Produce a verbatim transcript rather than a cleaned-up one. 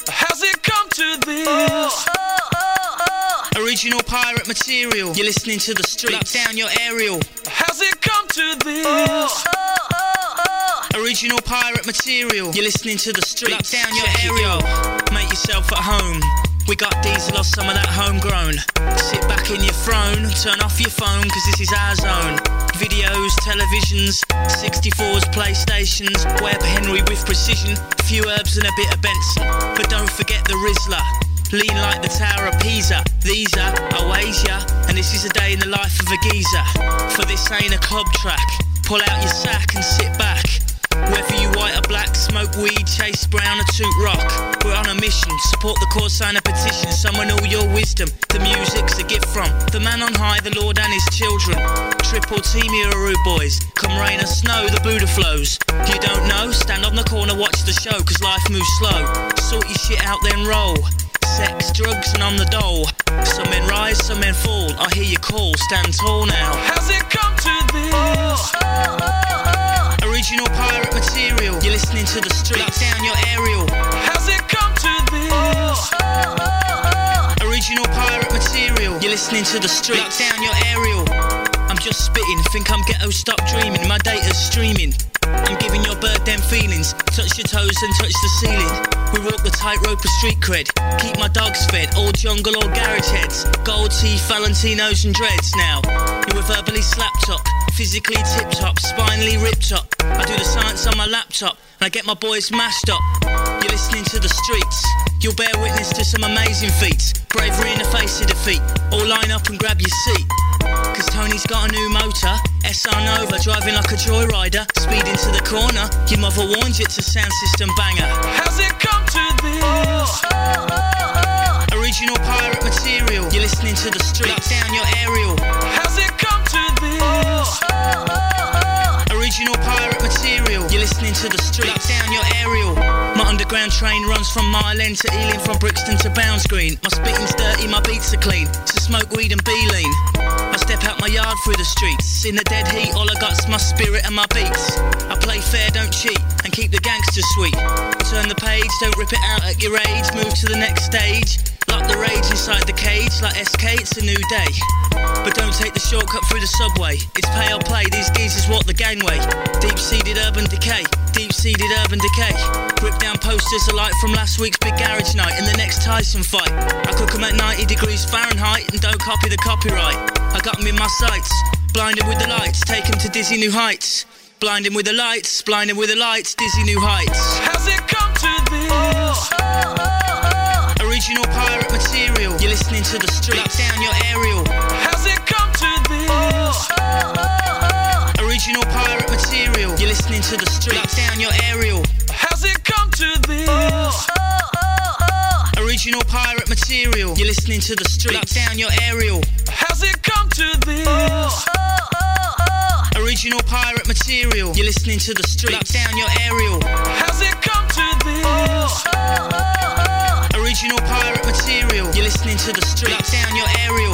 How's it come to this? Oh, oh, oh, oh. Original pirate material. You're listening to the streets. Lock down your aerial. How's it come to this? Oh, oh, oh, oh. Original pirate material. You're listening to the streets. Lock down your aerial. Make yourself at home. We got diesel or some of that homegrown. Sit back in your throne, turn off your phone, cause this is our zone. Videos, televisions, sixty-fours, PlayStations, Webb Henry with precision, a few herbs and a bit of Benson. But don't forget the Rizzler, lean like the Tower of Pisa. These are Oasia, and this is a day in the life of a geezer. For this ain't a club track, pull out your sack and sit back. Whether you white or black, smoke weed, chase brown or toot rock, we're on a mission, support the cause, sign a petition, summon all your wisdom, the music's a gift from the man on high, the Lord and his children. Triple team here, rude boys, come rain or snow, the Buddha flows. You don't know? Stand on the corner, watch the show, cause life moves slow. Sort your shit out then roll. Sex, drugs and on the dole. Some men rise, some men fall, I hear you call, stand tall now. How's it come to this? Oh, oh, oh, oh. Original pirate material. You're listening to the streets. Lock down your aerial. How's it come to this? Oh, oh, oh, oh. Original pirate material. You're listening to the streets. Lock down your aerial. I'm just spitting, think I'm ghetto, stop dreaming. My data's streaming. I'm giving your bird them feelings. Touch your toes and touch the ceiling. We walk the tightrope of street cred. Keep my dogs fed, all jungle or garage heads. Gold teeth, Valentinos and dreads now. You were verbally slapped up, physically tip-top, spinally ripped up. I do the science on my laptop, and I get my boys mashed up. You're listening to the streets. You'll bear witness to some amazing feats. Bravery in the face of defeat. All line up and grab your seat. Cause Tony's got a new motor, S R Nova, driving like a joyrider. Speed into the corner, your mother warned you it's a sound system banger. How's it come to this? Oh, oh, oh, oh. Original pirate material. You're listening to the streets. Lock down your aerial. How's it come to this? Oh, oh, oh, oh. Original pirate material. You're listening to the streets. Lock down your aerial. My underground train runs from Mile End to Ealing, from Brixton to Bounds Green. My spitting's dirty, my beats are clean, so smoke weed and be lean. I step out my yard through the streets. In the dead heat, all I got's my spirit and my beats. I play fair, don't cheat, and keep the gangsters sweet. Turn the page, don't rip it out at your age. Move to the next stage. Lock the rage inside the cage. Like S K, it's a new day. But don't take the shortcut through the subway. It's pay or play, these geezers walk the gangway. Deep-seated urban decay. Deep-seated urban decay. Rip down posters alike from last week's big garage night and the next Tyson fight. I cook them at ninety degrees Fahrenheit and don't copy the copyright. I got them in my sights, blind them with the lights, take them to dizzy new heights. Blind them with the lights, blind them with the lights, dizzy new heights. How's it come to this? Oh, oh, oh, oh. Original pirate material. You're listening to the streets. Lock down your aerial. How's it come to this? Oh, oh, oh, oh. Original pirate material. You're listening to the streets. Lock down your aerial. How's it come to this? Oh, oh, oh, oh. Original pirate material. You're listening to the streets. Lock down your aerial. How's it come to this? Oh, oh, oh, oh. Original pirate material. You're listening to the streets. Lock down your aerial. How's it come to this? Oh, oh, oh, oh. Original pirate material. You're listening to the streets. Lock down your aerial.